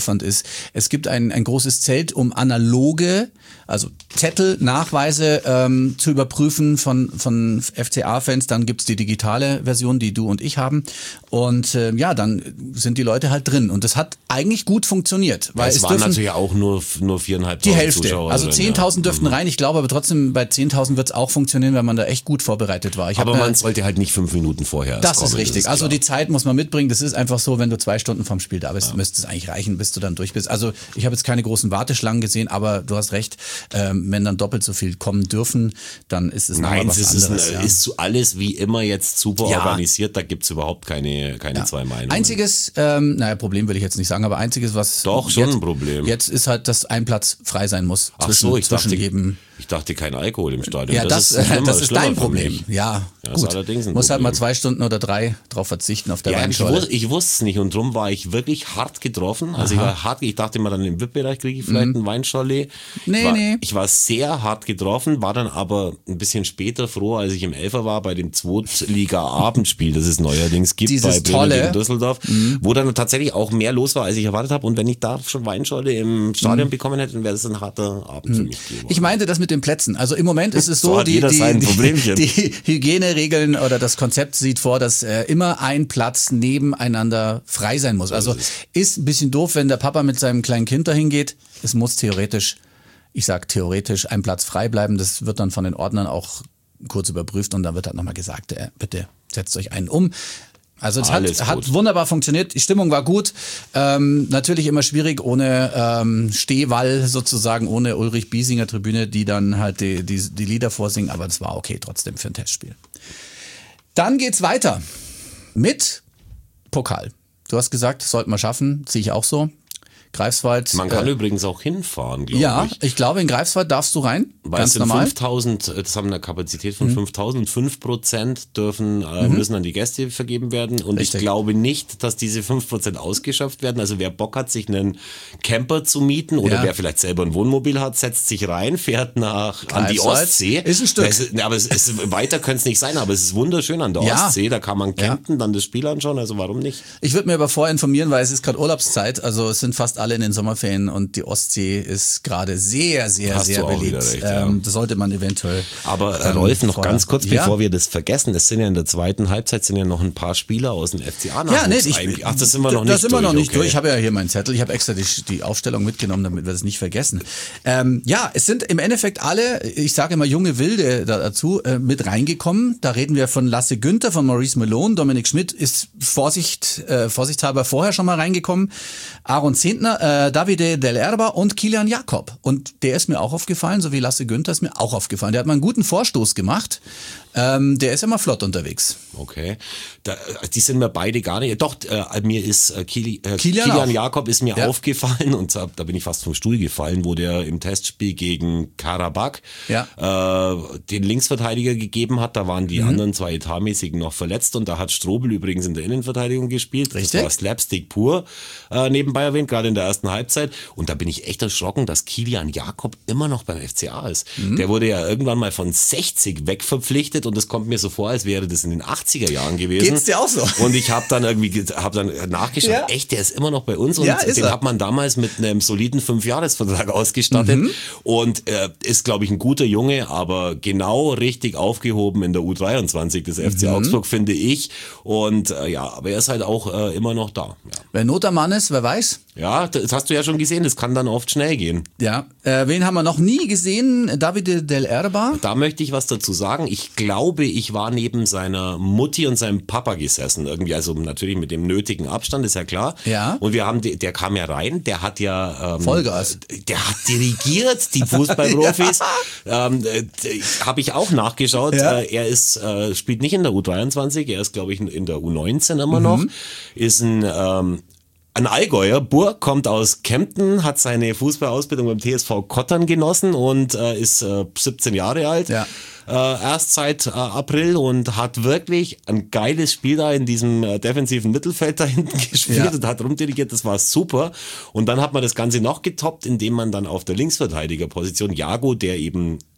Aufwand ist. Es gibt ein, ein großes Zelt, um analoge, also Zettel, Nachweise ähm, zu überprüfen von, von F C A-Fans. Dann gibt's die digitale Version, die du und ich haben. Und äh, ja, dann sind die Leute halt drin. Und das hat eigentlich gut funktioniert. Weil ja, es, es waren dürfen natürlich auch nur, nur viereinhalb die Hälfte. Zuschauer Also drin, zehntausend ja. dürften rein. Ich glaube aber trotzdem, bei zehntausend wird's auch funktionieren, wenn man da echt gut vorbereitet war. Ich Aber hab, man äh, sollte halt nicht fünf Minuten vorher erst Das kommen, ist richtig. ist also klar. die Zeit muss man mitbringen. Das ist einfach so, wenn du zwei Stunden vom Spiel da bist, ja. müsste es eigentlich reichen, bis du dann durch bist. Also ich habe jetzt keine großen Warteschlangen gesehen, aber du hast recht, ähm, wenn dann doppelt so viel kommen dürfen, dann ist es Nein, noch was es ist, anderes. ein, ja. ist so alles wie immer jetzt super Ja. organisiert, da gibt's überhaupt keine, keine Ja. zwei Meinungen. Einziges, ähm, naja, Problem will ich jetzt nicht sagen, aber einziges, was Doch, schon jetzt, ein Problem. Jetzt ist halt, dass ein Platz frei sein muss Ach zwischen, so, ich zwischen dachte, jedem. ich dachte kein Alkohol im Stadion. Ja, das, ist, schlimmer, das ist schlimmer dein für Problem. mich. Ja, Ja, das gut. ist allerdings ein Muss halt mal Problem. zwei Stunden oder drei drauf verzichten auf der Ja, ich, Weinschorle. wus, ich wusste es nicht und drum war ich wirklich hart getroffen. Also ich war hart, ich dachte mal dann im V I P-Bereich kriege ich vielleicht einen Weinschorle. Nee, ich war, nee. Ich war sehr hart getroffen, war dann aber ein bisschen später froh, als ich im Elfer war bei dem Zweitliga-Abendspiel, das es neuerdings gibt Dieses bei Bremen tolle- gegen Düsseldorf, wo dann tatsächlich auch mehr los war, als ich erwartet habe. Und wenn ich da schon Weinschorle im Stadion bekommen hätte, dann wäre das ein harter Abend für mich geworden. Ich meinte das mit den Plätzen. Also im Moment ist es so, So hat die, jeder die, sein die, Problemchen. die Hygieneregeln oder das Konzept sieht vor, dass äh, immer ein Platz nebeneinander frei sein muss. Also ist ist ein bisschen doof, wenn der Papa mit seinem kleinen Kind dahin geht. Es muss theoretisch, ich sag theoretisch, ein Platz frei bleiben. Das wird dann von den Ordnern auch kurz überprüft und dann wird halt nochmal gesagt, äh, bitte setzt euch einen um. Also es Alles hat, hat gut. wunderbar funktioniert, die Stimmung war gut, ähm, natürlich immer schwierig ohne ähm, Stehwall sozusagen, ohne Ulrich Biesinger Tribüne, die dann halt die, die, die Lieder vorsingen, aber das war okay trotzdem für ein Testspiel. Dann geht's weiter mit Pokal. Du hast gesagt, das sollten wir schaffen, sehe ich auch so. Greifswald. Man kann äh, übrigens auch hinfahren, glaube ja, ich. ich glaube, in Greifswald darfst du rein, Weil ganz es sind normal. fünftausend, das haben eine Kapazität von Mhm. fünftausend und fünf Prozent dürfen, äh, müssen an die Gäste vergeben werden. Und Richtig. ich glaube nicht, dass diese fünf Prozent ausgeschöpft werden. Also wer Bock hat, sich einen Camper zu mieten oder Ja. wer vielleicht selber ein Wohnmobil hat, setzt sich rein, fährt nach an die Greifswald Ostsee. ist ein Stück. Es ist, aber es ist, weiter könnte es nicht sein, aber es ist wunderschön an der Ja. Ostsee. Da kann man campen, dann das Spiel anschauen. Also warum nicht? Ich würde mir aber vorher informieren, weil es ist gerade Urlaubszeit, also es sind fast alle in den Sommerferien und die Ostsee ist gerade sehr, sehr, Hast sehr du auch beliebt. wieder recht, ja. ähm, das sollte man eventuell. Aber äh, ähm, Rolf, noch vorher- ganz kurz, ja? bevor wir das vergessen, es sind ja in der zweiten Halbzeit sind ja noch ein paar Spieler aus dem F C A Ja, nee, ich, einge- Ach, das sind wir noch da nicht sind wir noch durch, nicht okay. durch. Ich habe ja hier meinen Zettel. Ich habe extra die, die Aufstellung mitgenommen, damit wir das nicht vergessen. Ähm, ja, es sind im Endeffekt alle, ich sage immer junge Wilde da, dazu, äh, mit reingekommen. Da reden wir von Lasse Günther, von Maurice Malone. Dominik Schmidt ist Vorsicht, äh, vorsichtshalber vorher schon mal reingekommen. Aaron Zehntner, äh, Davide Del Erba und Kilian Jakob. Und der ist mir auch aufgefallen, so wie Lasse Günther ist mir auch aufgefallen. Der hat mal einen guten Vorstoß gemacht. Ähm, der ist immer flott unterwegs. Okay. Da, die sind mir beide gar nicht. Doch, äh, mir ist äh, Kili, äh, Kilian Kilian auch. Jakob ist mir Ja. aufgefallen und da, da bin ich fast vom Stuhl gefallen, wo der im Testspiel gegen Karabakh Ja. äh, den Linksverteidiger gegeben hat. Da waren die Mhm. anderen zwei etatmäßigen noch verletzt und da hat Strobel übrigens in der Innenverteidigung gespielt. Richtig. Das war Slapstick pur, äh, nebenbei erwähnt, gerade in der ersten Halbzeit. Und da bin ich echt erschrocken, dass Kilian Jakob immer noch beim F C A ist. Mhm. Der wurde ja irgendwann mal von sechzig wegverpflichtet und das kommt mir so vor, als wäre das in den achtziger Jahren gewesen. Geht's dir auch so? Und ich habe dann irgendwie ge- hab dann nachgeschaut, Ja. echt, der ist immer noch bei uns und Ja, ist den er. hat man damals mit einem soliden Fünfjahresvertrag ausgestattet Mhm. und äh, ist, glaube ich, ein guter Junge, aber genau richtig aufgehoben in der U dreiundzwanzig des F C Mhm. Augsburg, finde ich. Und äh, ja, aber er ist halt auch äh, immer noch da. Ja. Wer Not am Mann ist, wer weiß. Ja, das hast du ja schon gesehen, das kann dann oft schnell gehen. Ja, äh, wen haben wir noch nie gesehen? Davide Del Erba. Da möchte ich was dazu sagen. Ich glaube, ich war neben seiner Mutti und seinem Papa gesessen. Irgendwie, also natürlich mit dem nötigen Abstand, ist ja klar. Ja. Und wir haben, der kam ja rein, der hat ja ähm, Vollgas. Der hat dirigiert, die Fußballprofis. ähm, äh, Habe ich auch nachgeschaut. Ja. Äh, er ist, äh, spielt nicht in der U dreiundzwanzig, er ist, glaube ich, in der U neunzehn immer noch. Ist ein ähm, Ein Allgäuer, Burg, kommt aus Kempten, hat seine Fußballausbildung beim T S V Kottern genossen und äh, ist äh, siebzehn Jahre alt. Ja. Äh, erst seit äh, April und hat wirklich ein geiles Spiel da in diesem äh, defensiven Mittelfeld da hinten gespielt Ja. und hat rumdirigiert, das war super. Und dann hat man das Ganze noch getoppt, indem man dann auf der Linksverteidigerposition Jago, der eben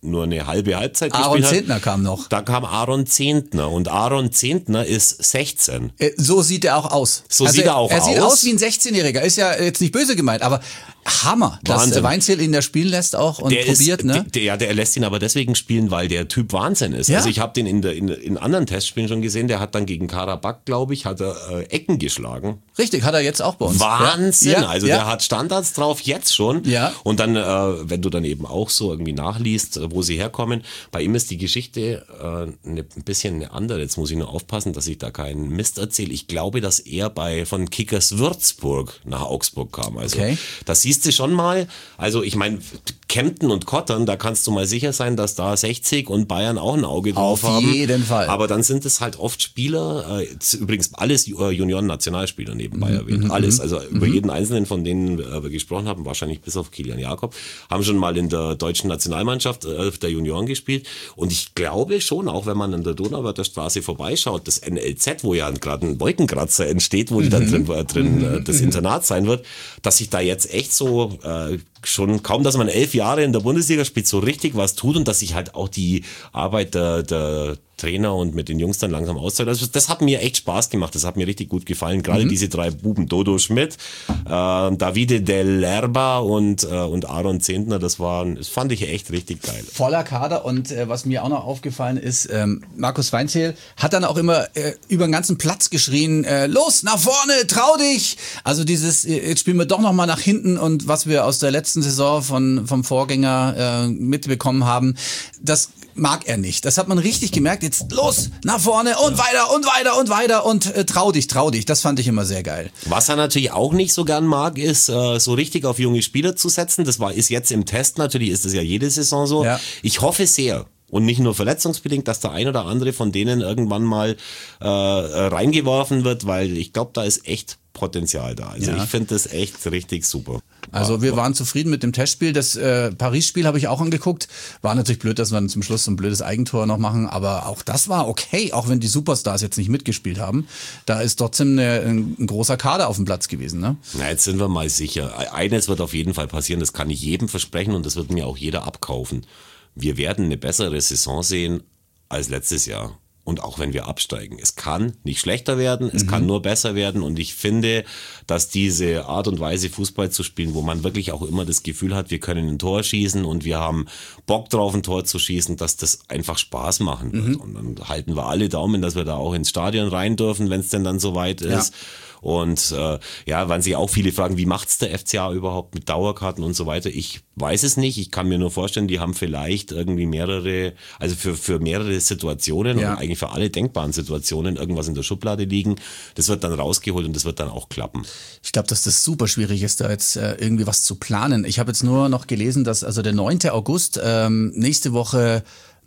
nur eine halbe Halbzeit Aaron gespielt hat. Zentner kam noch. Da kam Aaron Zentner und Aaron Zentner ist sechzehn. Äh, So sieht er auch aus. So sieht er auch er sieht aus. aus wie ein sechzehnjähriger. Ist ja jetzt nicht böse gemeint, aber Hammer, dass Wahnsinn. Weinzierl ihn da spielen lässt auch und Der probiert, ist, ne? Der, ja, der lässt ihn aber deswegen spielen, weil der Typ Wahnsinn ist. Ja. Also ich habe den in, der, in, in anderen Testspielen schon gesehen, der hat dann gegen Karabakh, glaube ich, hat er äh, Ecken geschlagen. Richtig, hat er jetzt auch bei uns. Wahnsinn, Ja, also ja. der hat Standards drauf, jetzt schon. Ja. Und dann, äh, wenn du dann eben auch so irgendwie nachliest, äh, wo sie herkommen, bei ihm ist die Geschichte äh, ne, ein bisschen eine andere. Jetzt muss ich nur aufpassen, dass ich da keinen Mist erzähle. Ich glaube, dass er bei von Kickers Würzburg nach Augsburg kam. Also Okay. das siehst du schon mal. Also ich meine, Kempten und Kottern, da kannst du mal sicher sein, dass da sechzig und Bayern auch ein Auge drauf Auf haben. jeden Fall. Aber dann sind es halt oft Spieler, äh, jetzt übrigens alles äh, Junioren-Nationalspieler nebenbei erwähnt. Alles, also über jeden einzelnen von denen äh, wir gesprochen haben, wahrscheinlich bis auf Kilian Jakob, haben schon mal in der deutschen Nationalmannschaft äh, der Junioren gespielt. Und ich glaube schon, auch wenn man an der Donauwörther Straße vorbeischaut, das N L Z, wo ja gerade ein Wolkenkratzer entsteht, wo die dann drin, äh, drin äh, das Internat sein wird, dass sich da jetzt echt so äh, schon kaum, dass man elf Jahre in der Bundesliga spielt, so richtig was tut und dass sich halt auch die Arbeit der, der Trainer und mit den Jungs dann langsam auszahlt. Also das hat mir echt Spaß gemacht, das hat mir richtig gut gefallen. Gerade mhm. diese drei Buben, Dodo Schmidt, äh, Davide Dell'Erba und, äh, und Aaron Zentner, das war, das fand ich echt richtig geil. Voller Kader und äh, was mir auch noch aufgefallen ist, ähm, Markus Weinzierl hat dann auch immer äh, über den ganzen Platz geschrien, äh, los, nach vorne, trau dich! Also dieses, äh, jetzt spielen wir doch noch mal nach hinten und was wir aus der letzten Saison von, vom Vorgänger äh, mitbekommen haben, das mag er nicht. Das hat man richtig gemerkt. Jetzt los, nach vorne und weiter und weiter und weiter und äh, trau dich, trau dich. Das fand ich immer sehr geil. Was er natürlich auch nicht so gern mag, ist äh, so richtig auf junge Spieler zu setzen. Das war ist jetzt im Test natürlich, ist das ja jede Saison so. Ja. Ich hoffe sehr. Und nicht nur verletzungsbedingt, dass der ein oder andere von denen irgendwann mal äh, reingeworfen wird, weil ich glaube, da ist echt Potenzial da. Also ja. ich finde das echt richtig super. Also wir waren zufrieden mit dem Testspiel. Das äh, Paris-Spiel habe ich auch angeguckt. War natürlich blöd, dass wir dann zum Schluss so ein blödes Eigentor noch machen, aber auch das war okay, auch wenn die Superstars jetzt nicht mitgespielt haben. Da ist trotzdem eine, ein, ein großer Kader auf dem Platz gewesen. Ne? Na, jetzt sind wir mal sicher. Eines wird auf jeden Fall passieren, das kann ich jedem versprechen und das wird mir auch jeder abkaufen. Wir werden eine bessere Saison sehen als letztes Jahr. Und auch wenn wir absteigen. Es kann nicht schlechter werden, es mhm. kann nur besser werden. Und ich finde, dass diese Art und Weise, Fußball zu spielen, wo man wirklich auch immer das Gefühl hat, wir können ein Tor schießen und wir haben Bock drauf, ein Tor zu schießen, dass das einfach Spaß machen wird. Mhm. Und dann halten wir alle Daumen, dass wir da auch ins Stadion rein dürfen, wenn es denn dann soweit ist. Ja. Und äh, ja, waren sich auch viele fragen, wie macht's der F C A überhaupt mit Dauerkarten und so weiter? Ich weiß es nicht. Ich kann mir nur vorstellen, die haben vielleicht irgendwie mehrere, also für für mehrere Situationen ja. und eigentlich für alle denkbaren Situationen irgendwas in der Schublade liegen. Das wird dann rausgeholt und das wird dann auch klappen. Ich glaube, dass das super schwierig ist, da jetzt äh, irgendwie was zu planen. Ich habe jetzt nur noch gelesen, dass also der neunte August ähm, nächste Woche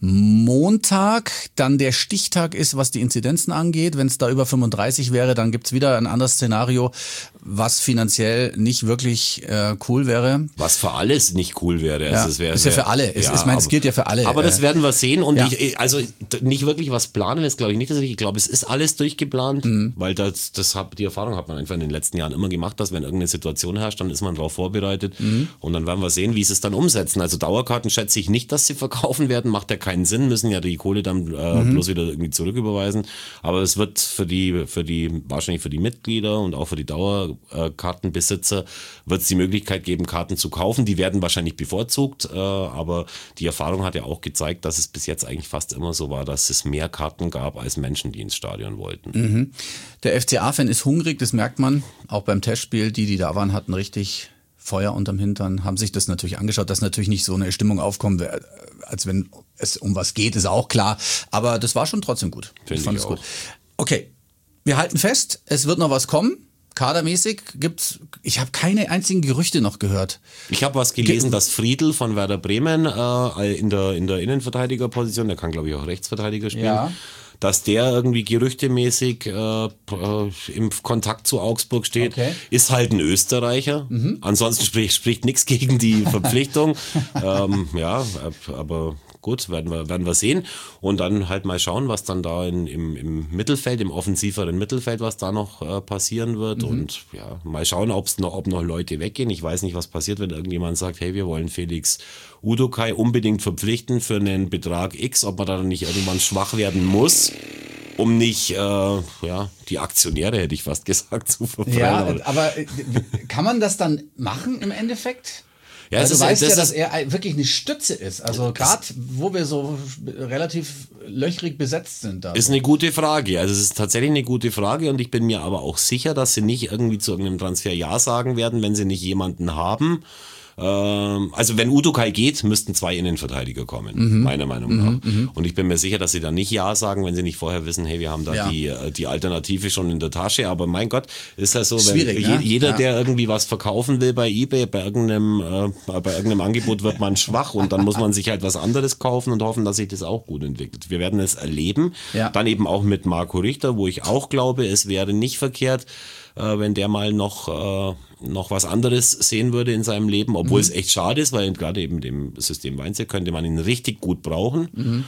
Montag dann der Stichtag ist, was die Inzidenzen angeht. Wenn es da über fünfunddreißig wäre, dann gibt's wieder ein anderes Szenario, was finanziell nicht wirklich äh, cool wäre. Was für alles nicht cool wäre. Ja, also es wäre ist ja für alle. Es, ja, ich meine, es gilt ja für alle. Aber das werden wir sehen. Und ja. ich, also nicht wirklich was planen, das glaube ich nicht. Ich glaube, es ist alles durchgeplant, mhm. weil das, das hat, die Erfahrung hat man einfach in den letzten Jahren immer gemacht, dass wenn irgendeine Situation herrscht, dann ist man darauf vorbereitet. Mhm. Und dann werden wir sehen, wie sie es dann umsetzen. Also Dauerkarten schätze ich nicht, dass sie verkaufen werden. Macht ja keinen Sinn, müssen ja die Kohle dann äh, mhm. bloß wieder irgendwie zurücküberweisen. Aber es wird für die, für die, wahrscheinlich für die Mitglieder und auch für die Dauerkartenbesitzer wird es die Möglichkeit geben, Karten zu kaufen. Die werden wahrscheinlich bevorzugt, äh, aber die Erfahrung hat ja auch gezeigt, dass es bis jetzt eigentlich fast immer so war, dass es mehr Karten gab als Menschen, die ins Stadion wollten. Mhm. Der F C A-Fan ist hungrig, das merkt man. Auch beim Testspiel, die, die da waren, hatten richtig Feuer unterm Hintern, haben sich das natürlich angeschaut, dass natürlich nicht so eine Stimmung aufkommt, als wenn es um was geht, ist auch klar. Aber das war schon trotzdem gut. Finde ich fand es gut. Okay, wir halten fest, es wird noch was kommen. Kadermäßig gibt's, ich habe keine einzigen Gerüchte noch gehört. Ich habe was gelesen, Ge- dass Friedl von Werder Bremen äh, in der in der Innenverteidigerposition, der kann glaube ich auch Rechtsverteidiger spielen, ja. dass der irgendwie gerüchtemäßig äh, im Kontakt zu Augsburg steht, okay. ist halt ein Österreicher. Mhm. Ansonsten spricht, spricht nichts gegen die Verpflichtung. ähm, ja, aber gut, werden wir, werden wir sehen. Und dann halt mal schauen, was dann da in, im, im Mittelfeld, im offensiveren Mittelfeld, was da noch äh, passieren wird. Mhm. Und ja, mal schauen, ob's noch, ob noch Leute weggehen. Ich weiß nicht, was passiert, wenn irgendjemand sagt, hey, wir wollen Felix Udokai unbedingt verpflichten für einen Betrag X, ob man da nicht irgendwann schwach werden muss, um nicht, äh, ja, die Aktionäre, hätte ich fast gesagt, zu verfreien. Ja, aber äh, kann man das dann machen im Endeffekt? Ja, Weil es du ist, weißt das ja, dass ist, er wirklich eine Stütze ist. Also gerade, wo wir so relativ löchrig besetzt sind. Da. Ist eine gute Frage. Also es ist tatsächlich eine gute Frage und ich bin mir aber auch sicher, dass sie nicht irgendwie zu irgendeinem Transfer Ja sagen werden, wenn sie nicht jemanden haben. Also wenn Udokai geht, müssten zwei Innenverteidiger kommen, mhm. meiner Meinung nach. Mhm. Und ich bin mir sicher, dass sie dann nicht Ja sagen, wenn sie nicht vorher wissen, hey, wir haben da ja. die, die Alternative schon in der Tasche. Aber mein Gott, ist ja so, wenn Schwierig, ne? jeder, ja. der irgendwie was verkaufen will bei eBay, bei irgendeinem, äh, bei irgendeinem Angebot wird man schwach und dann muss man sich halt was anderes kaufen und hoffen, dass sich das auch gut entwickelt. Wir werden es erleben. Ja. Dann eben auch mit Marco Richter, wo ich auch glaube, es wäre nicht verkehrt, äh, wenn der mal noch, äh, noch was anderes sehen würde in seinem Leben, obwohl mhm. es echt schade ist, weil gerade eben dem System Weinze könnte man ihn richtig gut brauchen. Mhm.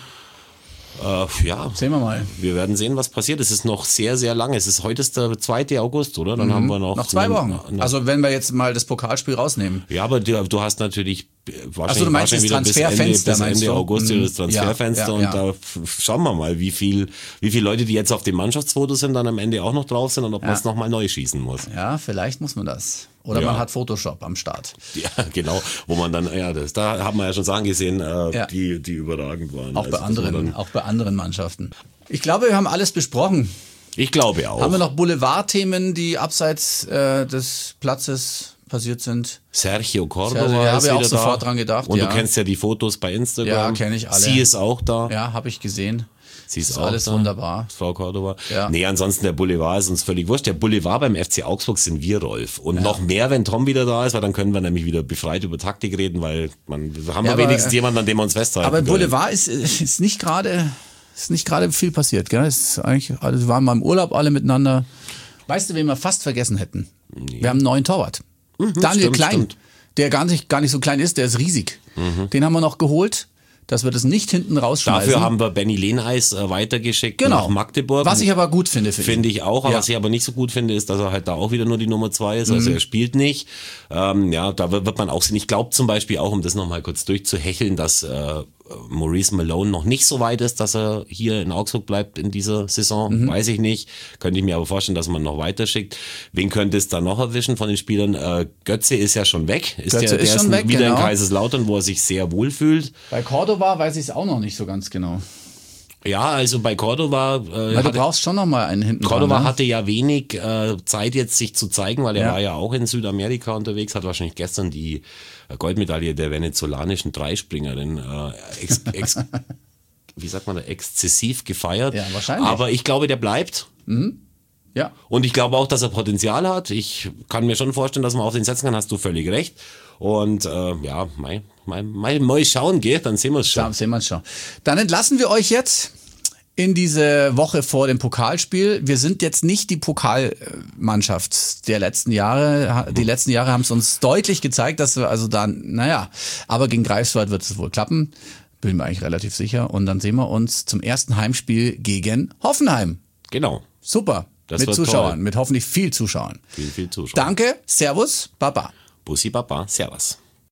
Äh, ja, sehen wir mal. Wir werden sehen, was passiert. Es ist noch sehr, sehr lange. Es ist heute ist der zweite August, oder? Dann mhm. haben wir noch... Noch zwei Wochen. Eine, also wenn wir jetzt mal das Pokalspiel rausnehmen. Ja, aber du, du hast natürlich wahrscheinlich, also du meinst das wieder Transferfenster, bis Ende, bis Ende August mhm. das Transferfenster ja, ja, ja. und da schauen wir mal, wie viel, wie viele Leute, die jetzt auf dem Mannschaftsfoto sind, dann am Ende auch noch drauf sind und ob ja. man es nochmal neu schießen muss. Ja, vielleicht muss man das. Oder ja. man hat Photoshop am Start. Ja, genau. Wo man dann, ja, das, da haben wir ja schon Sachen gesehen, äh, ja. die, die überragend waren. Auch, also, bei anderen, auch bei anderen Mannschaften. Ich glaube, wir haben alles besprochen. Ich glaube auch. Haben wir noch Boulevardthemen, die abseits äh, des Platzes passiert sind? Sergio Cordova Sergio, ja, ist wieder auch da. Sofort dran gedacht. Und ja. du kennst ja die Fotos bei Instagram. Ja, kenne ich alle. Sie ist auch da. Ja, habe ich gesehen. Sie ist, ist auch alles da. Wunderbar. Frau Cordova. Ja. Nee, ansonsten der Boulevard ist uns völlig wurscht. Der Boulevard beim F C Augsburg sind wir, Rolf. Und ja. noch mehr, wenn Tom wieder da ist, weil dann können wir nämlich wieder befreit über Taktik reden, weil man haben ja, wir wenigstens aber, jemanden, an dem wir uns festhalten Aber im Boulevard ist, ist nicht gerade ist nicht gerade viel passiert. Gell? Ist eigentlich, also wir waren mal im Urlaub alle miteinander. Weißt du, wen wir fast vergessen hätten? Nee. Wir haben einen neuen Torwart. Mhm, Daniel stimmt, Klein, stimmt. der gar nicht, gar nicht so klein ist, der ist riesig. Mhm. Den haben wir noch geholt, dass wir das nicht hinten rausschmeißen. Dafür haben wir Benny Lehneis äh, weitergeschickt genau. nach Magdeburg. Was ich aber gut finde. Finde find ich auch, aber ja. was ich aber nicht so gut finde, ist, dass er halt da auch wieder nur die Nummer zwei ist, also mhm. er spielt nicht. Ähm, ja, da wird man auch sehen. Ich glaube zum Beispiel auch, um das nochmal kurz durchzuhecheln, dass äh, Maurice Malone noch nicht so weit ist, dass er hier in Augsburg bleibt in dieser Saison, mhm. weiß ich nicht. Könnte ich mir aber vorstellen, dass man noch weiter schickt. Wen könnte es da noch erwischen von den Spielern? Äh, Götze ist ja schon weg. Ist Götze der, der ist schon ist weg, wieder genau. in Kaiserslautern, wo er sich sehr wohl fühlt. Bei Cordova weiß ich es auch noch nicht so ganz genau. Ja, also bei Cordova... Äh, weil du brauchst schon noch mal einen hinten Cordova dran, ne? hatte ja wenig äh, Zeit jetzt sich zu zeigen, weil er ja. war ja auch in Südamerika unterwegs, hat wahrscheinlich gestern die Goldmedaille der venezolanischen Dreispringerin äh, ex, ex, wie sagt man da, exzessiv gefeiert. Ja, wahrscheinlich. Aber ich glaube, der bleibt. Mhm. Ja. Und ich glaube auch, dass er Potenzial hat. Ich kann mir schon vorstellen, dass man auf den setzen kann, hast du völlig recht. Und äh, ja, mal, mal, mal, mal schauen, gell? Dann sehen wir es schon. Dann sehen wir es schon. Dann entlassen wir euch jetzt in diese Woche vor dem Pokalspiel. Wir sind jetzt nicht die Pokalmannschaft der letzten Jahre. Die letzten Jahre haben es uns deutlich gezeigt, dass wir also dann, naja, aber gegen Greifswald wird es wohl klappen. Bin mir eigentlich relativ sicher. Und dann sehen wir uns zum ersten Heimspiel gegen Hoffenheim. Genau. Super. Das mit wird Zuschauern, toll. mit hoffentlich viel Zuschauern. Viel, viel Zuschauern. Danke, Servus, Baba. Bussi Baba, Servus.